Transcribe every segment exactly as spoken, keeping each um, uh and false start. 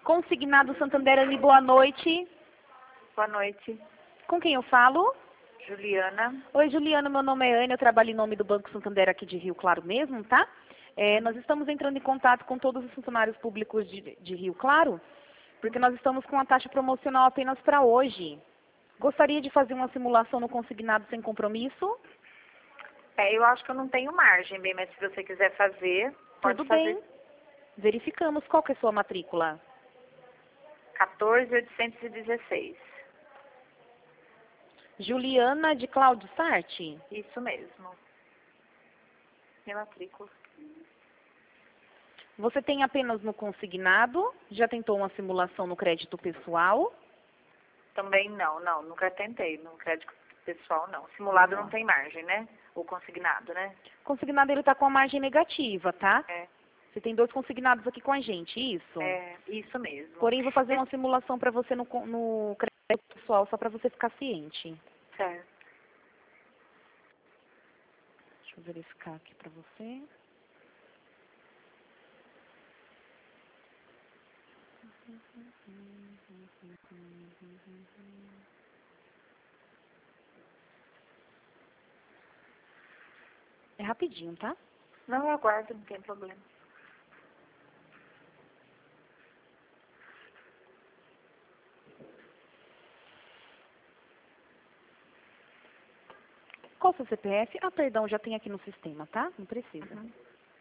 Consignado Santander, Anne, boa noite. Boa noite. Com quem eu falo? Juliana. Oi, Juliana, meu nome é Anne, eu trabalho em nome do Banco Santander aqui de Rio Claro mesmo, tá? É, nós estamos entrando em contato com todos os funcionários públicos de, de Rio Claro, porque nós estamos com a taxa promocional apenas para hoje. Gostaria de fazer uma simulação no consignado sem compromisso? É, eu acho que eu não tenho margem, bem, mas se você quiser fazer, pode Tudo fazer. bem. Verificamos. Qual que é a sua matrícula? quatorze mil oitocentos e dezesseis. Juliana de Cláudio Sarte? Isso mesmo. Minha matrícula. Você tem apenas no consignado? Já tentou uma simulação no crédito pessoal? Também não, não, nunca tentei. No crédito pessoal, não. Simulado Não. não tem margem, né? O consignado, né? Consignado ele está com a margem negativa, tá? É, Você tem dois consignados aqui com a gente, isso? é isso mesmo. Porém, vou fazer uma simulação para você no, con- no crédito pessoal, só para você ficar ciente. Certo. Deixa eu verificar aqui para você. É rapidinho, tá? Não, eu aguardo, não tem problema. Qual o seu C P F? Ah, perdão, já tem aqui no sistema, tá? Não precisa. Uhum.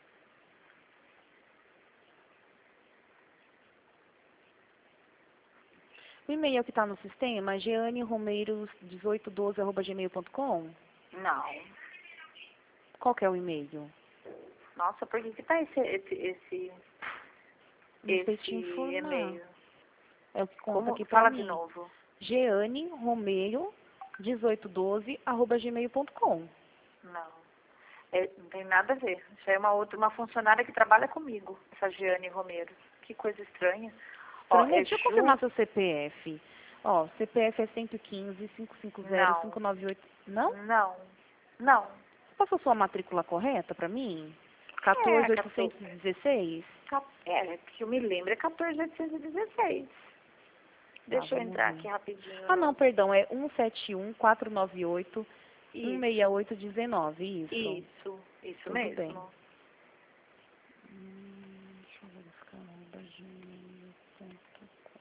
O e-mail que está no sistema é geane romeiros dezoito doze arroba gmail ponto com. Não. Qual que é o e-mail? Nossa, por que que tá esse, esse, esse, Não sei te esse informar. e-mail? É o que conta Como? aqui para Fala mim. de novo. geane romeiros dezoito doze arroba gmail ponto com. Não. É, não tem nada a ver. Isso aí é uma outra, uma funcionária que trabalha comigo, essa Giane Romero. Que coisa estranha. Ó, Estranho, é deixa eu Ju... confirmar seu C P F. Ó, C P F é cento e quinze, cinco cinco zero, Não. cinco nove oito. Não? Não. Não. Passou sua matrícula correta para mim? É, quatorze mil quatorze. oitocentos e dezesseis? É, que eu me lembro, é quatorze mil oitocentos e dezesseis. Deixa eu vamos entrar ver. aqui rapidinho. Ah, não, perdão, é um sete um, quatro nove oito, um seis Isso. oito um nove, isso. Isso. Isso Tudo mesmo. bem. Hum, deixa eu verificar, arroba gmail ponto com.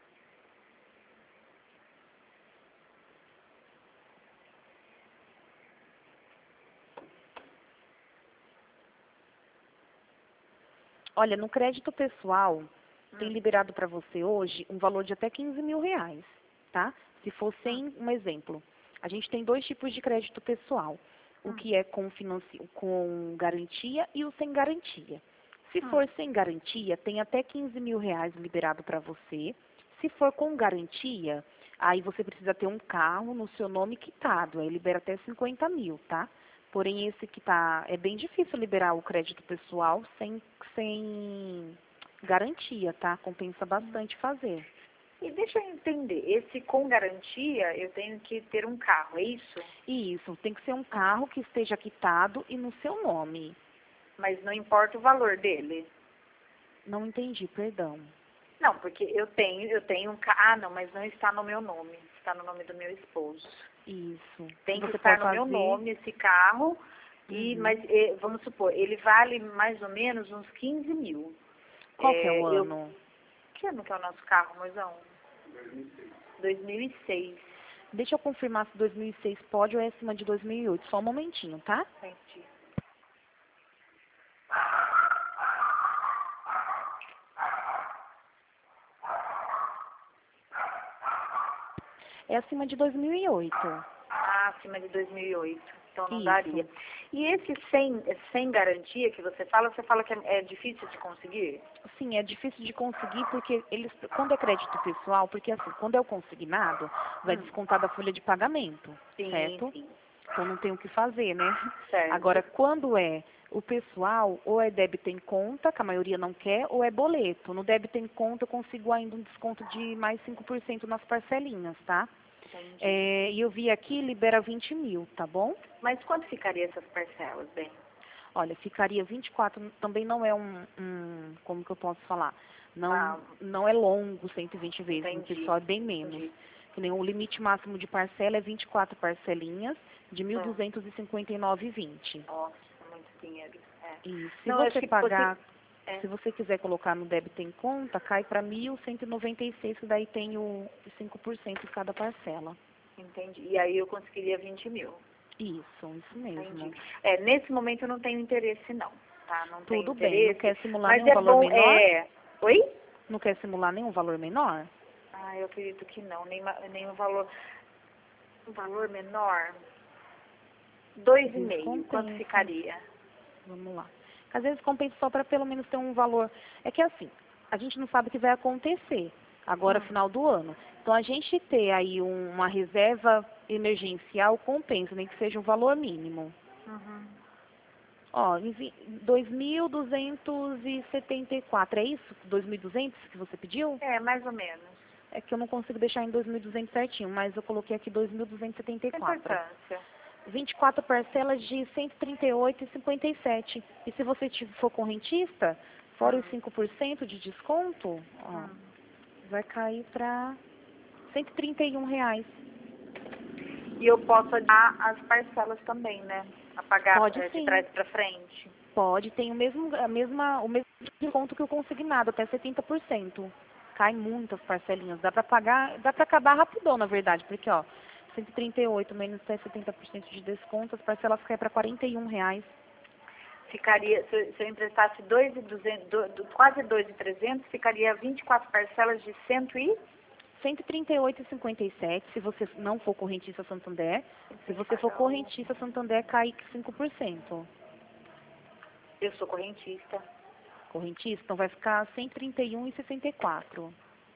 Olha, no crédito pessoal, tem Hum. liberado para você hoje um valor de até quinze mil reais, tá? Se for sem, um exemplo. A gente tem dois tipos de crédito pessoal. O Hum. que é com, financi... com garantia e o sem garantia. Se Hum. for sem garantia, tem até quinze mil reais liberado para você. Se for com garantia, aí você precisa ter um carro no seu nome quitado. Aí libera até cinquenta mil, tá? Porém, esse que tá, é bem difícil liberar o crédito pessoal sem, sem garantia, tá? Compensa bastante fazer. E deixa eu entender, esse com garantia, eu tenho que ter um carro, é isso? E isso, tem que ser um carro que esteja quitado e no seu nome. Mas não importa o valor dele. Não entendi, perdão. Não, porque eu tenho, eu tenho um carro. Ah, não, mas não está no meu nome. Está no nome do meu esposo. Isso. Tem que Você estar pode no meu fazer... nome esse carro. E, Uhum. mas eh, vamos supor, ele vale mais ou menos uns quinze mil. Qual que é o eu- ano? Que ano que é o nosso carro, moizão? dois mil e seis. Deixa eu confirmar se dois mil e seis pode ou é acima de dois mil e oito. Só um momentinho, tá? Entendi. É acima de dois mil e oito. Ah, acima de dois mil e oito. Então não Isso. daria. E esse sem, sem garantia que você fala, você fala que é, é difícil de conseguir? Sim, é difícil de conseguir porque eles, quando é crédito pessoal, porque assim, quando é o consignado, vai Hum. descontar da folha de pagamento, Sim, certo? sim. Então não tem o que fazer, né? Certo. Agora, quando é o pessoal, ou é débito em conta, que a maioria não quer, ou é boleto. No débito em conta eu consigo ainda um desconto de mais cinco por cento nas parcelinhas, tá? Entendi. É, e eu vi aqui, libera vinte mil, tá bom? Mas quanto ficaria essas parcelas, bem? Olha, ficaria vinte e quatro, também não é um, um como que eu posso falar? Não, Ah, não é longo cento e vinte vezes, no entendi. pessoal é bem menos. Entendi. Que nem o limite máximo de parcela é vinte e quatro parcelinhas de mil Ah, duzentos e cinquenta e nove reais e vinte centavos. nossa, muito dinheiro. É. E se Não, eu acho você que pagar, você... É, se você quiser colocar no débito em conta, cai para mil cento e noventa e seis, que daí tem o cinco por cento em cada parcela. entendi. E aí eu conseguiria vinte mil. Isso, isso mesmo. Entendi. É, nesse momento eu não tenho interesse não, tá? Não tenho Tudo bem, não interesse. quer simular Mas nenhum é valor bom, menor? é... Oi? Não quer simular nenhum valor menor? Ah, eu acredito que não, nem, ma- nem um valor... Um valor menor? Dois Às e vezes meio, quanto compensa. ficaria? Vamos lá. Às vezes compensa só para pelo menos ter um valor. É que assim, a gente não sabe o que vai acontecer agora, Hum, final do ano. Então, a gente ter aí um- uma reserva emergencial compensa, nem que seja um valor mínimo. uhum. Ó, em vi- dois mil duzentos e setenta e quatro, é isso? dois mil e duzentos que você pediu? É, mais ou menos. É que eu não consigo deixar em dois mil e duzentos certinho, mas eu coloquei aqui dois mil duzentos e setenta e Sem quatro. importância. vinte e quatro parcelas de cento e trinta e oito reais e cinquenta e sete centavos. E se você ti- for correntista, fora os Hum, cinco por cento de desconto, ó, hum. vai cair para cento e trinta e um reais. E eu posso dar as parcelas também, né? A pagar Pode eh, de sim, trás para frente. pode. Tem o mesmo, a mesma, o mesmo desconto que o consignado, até setenta por cento. Cai muitas parcelinhas. Dá para pagar, dá para acabar rapidão, na verdade, porque ó, cento e trinta e oito menos até setenta por cento de desconto, as parcelas caem para quarenta e um reais. Ficaria, se eu, se eu emprestasse dois e duzentos, do, do, quase dois e trezentos, ficaria vinte e quatro parcelas de cento e cento e trinta e oito reais e cinquenta e sete se você não for correntista Santander. Se tem que você for pagar o... correntista Santander, cai cinco por cento. Eu sou correntista. Correntista, então vai ficar cento e trinta e um reais e sessenta e quatro.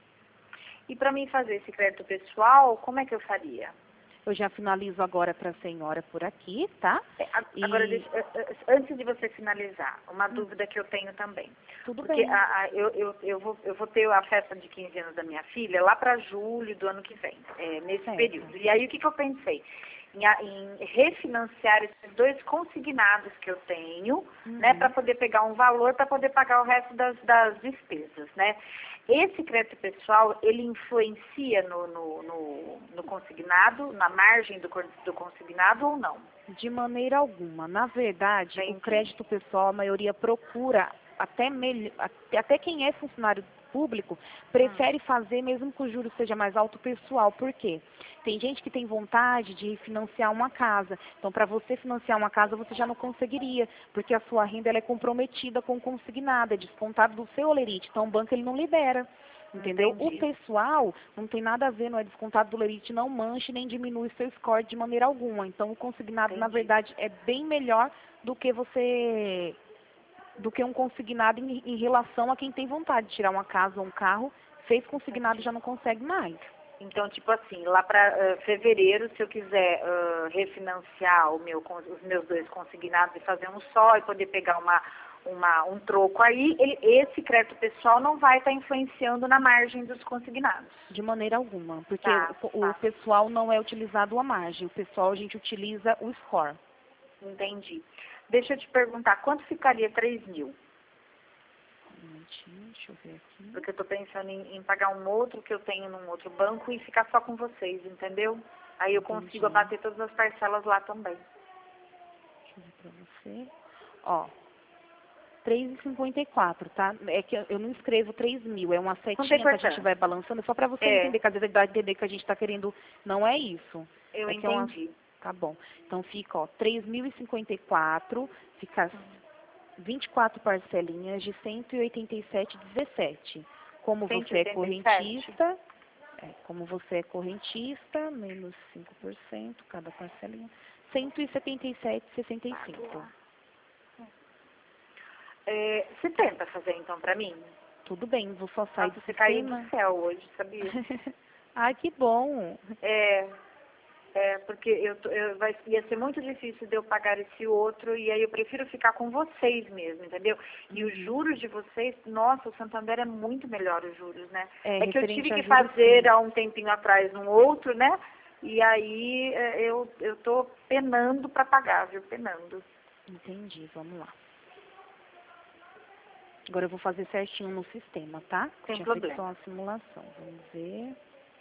E para mim fazer esse crédito pessoal, como é que eu faria? Eu já finalizo agora para a senhora por aqui, tá? É, a- agora, E deixa- eh, eh, antes de você finalizar, uma hum, dúvida que eu tenho também. tudo Porque bem. a, a- eu, eu, eu, vou, eu vou ter a festa de quinze anos da minha filha lá para julho do ano que vem, é, nesse Certo. período. E aí o que, que eu pensei? Em, a- em refinanciar esses dois consignados que eu tenho, né, para Uhum. poder pegar um valor para poder pagar o resto das, das despesas, né? Esse crédito pessoal, ele influencia no, no, no, no consignado, na margem do, con- do consignado ou não? De maneira alguma. Na verdade, o Entendi. crédito pessoal, a maioria procura, até, melhor, até quem é funcionário público, Hum, prefere fazer mesmo que o juro seja mais alto pessoal. Por quê? Tem gente que tem vontade de financiar uma casa. Então, para você financiar uma casa, você já não conseguiria, porque a sua renda ela é comprometida com consignada, é descontado do seu olerite. Então, o banco ele não libera. Entendeu? O entendi. pessoal não tem nada a ver, não é descontado do lerite, não manche nem diminui seu score de maneira alguma. Então, o consignado, na Entendi. verdade, é bem melhor do que você, do que um consignado em, em relação a quem tem vontade de tirar uma casa ou um carro, fez consignado e Entendi. já não consegue mais. Então, tipo assim, lá para fevereiro, se eu quiser ah, refinanciar o meu, con- os meus dois consignados e fazer um só e poder pegar uma, uma, um troco aí, ele- esse crédito pessoal não vai estar influenciando na margem dos consignados. De maneira alguma, porque Tá, o, o tá. pessoal não é utilizado a margem, o pessoal a gente utiliza o score. Entendi. Deixa eu te perguntar, quanto ficaria três mil? Um momentinho, deixa eu ver aqui. Porque eu estou pensando em, em pagar um outro que eu tenho num outro banco e ficar só com vocês, entendeu? Aí eu consigo Entendi. abater todas as parcelas lá também. Deixa eu ver pra você. Ó, três e cinquenta e quatro, tá? É que eu eu não escrevo três mil, é uma Não tem setinha que a gente vai importância. balançando, só para você É, entender, que às vezes dá a entender que a gente está querendo, não é isso. eu É que é uma, entendi. tá bom. Então fica, ó, três mil e cinquenta e quatro, fica vinte e quatro parcelinhas de cento e oitenta e sete e dezessete. Como cento e você é oitenta e sete? correntista, é, como você é correntista, menos cinco por cento cada parcelinha, cento e setenta e sete e sessenta e cinco. É, você tenta fazer então pra mim? Tudo bem, vou só sair Nossa, do você caiu do sistema. céu hoje, sabia? Ai, que bom. É, é porque eu, tô- eu vai, ia ser muito difícil de eu pagar esse outro e aí eu prefiro ficar com vocês mesmo, entendeu? E os Uhum. juros de vocês, nossa, o Santander é muito melhor os juros, né? É, É que eu referente tive a que juros, fazer sim. há um tempinho atrás num outro, né? E aí é, eu, eu tô penando para pagar, viu? Penando. Entendi, vamos lá. Agora eu vou fazer certinho no sistema, tá? Sem Tinha problema. feito só uma simulação. Vamos ver.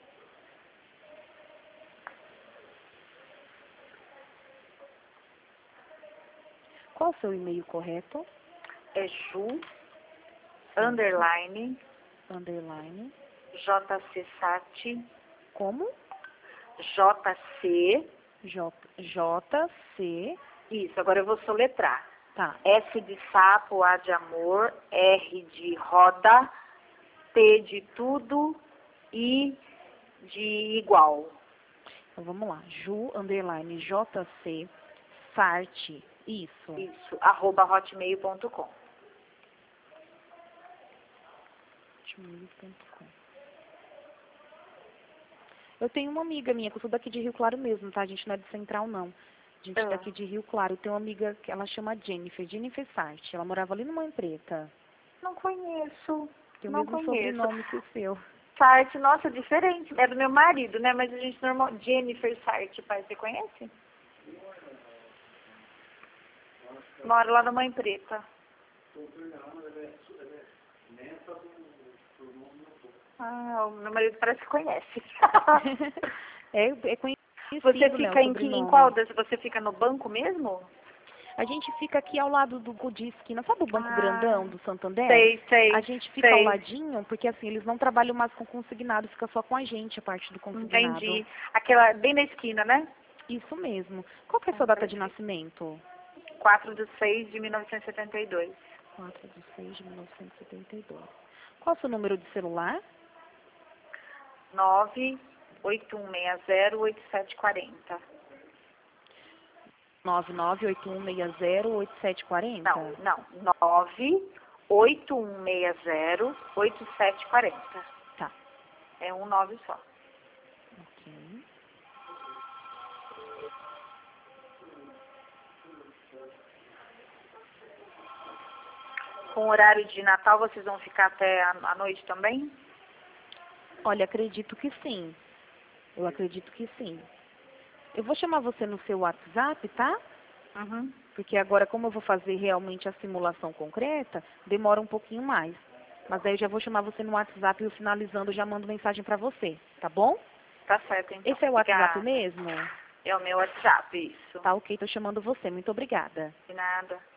Qual o seu e-mail correto? É Ju, underline, Underline. jcsat, Como? jc, J, JC. isso, agora eu vou soletrar. Tá. S de sapo, A de amor, R de roda, T de tudo, I de igual. Então vamos lá. Ju, underline, JC, Sart. Isso. Isso, arroba hotmail ponto com. hotmail ponto com. Eu tenho uma amiga minha, que eu sou daqui de Rio Claro mesmo, tá? A gente não é de Central, não. A gente é Ah. daqui de Rio Claro. Eu tenho uma amiga que ela chama Jennifer, Jennifer Sart. Ela morava ali numa Empreta. Não conheço, Tem o não mesmo conheço. sobrenome que o seu. Sarte, nossa, diferente. É do meu marido, né? Mas a gente normal. Jennifer Sarte, pai, você conhece? Mora lá na Mãe Preta. Ah, o meu marido parece que conhece. é, é conhecido, Você né, fica o em, que- em sobrenome. qual das? Você fica no banco mesmo? A gente fica aqui ao lado do de esquina, sabe o banco Ah, grandão do Santander? sei, sei, A gente fica sei. ao ladinho, porque assim, eles não trabalham mais com consignado, fica só com a gente a parte do consignado. Entendi. Aquela bem na esquina, né? Isso mesmo. Qual que é a sua data de nascimento? quatro de seis de mil novecentos e setenta e dois. quatro de seis de mil novecentos e setenta e dois. Qual é o seu número de celular? nove oito um seis zero oito sete quatro zero. nove nove oito um seis zero oito sete quatro zero? Não, não. nove oito um seis zero oito sete quatro zero. Tá. É um nove só. Ok. Com horário de Natal, vocês vão ficar até a, a noite também? Olha, acredito que sim. Eu acredito que sim. Eu vou chamar você no seu WhatsApp, tá? Uhum. Porque agora, como eu vou fazer realmente a simulação concreta, demora um pouquinho mais. Mas aí eu já vou chamar você no WhatsApp e eu finalizando já mando mensagem pra você, tá bom? Tá certo, então. Esse é o WhatsApp Obrigada. mesmo? É o meu WhatsApp, isso. Tá ok, tô chamando você. Muito obrigada. De nada.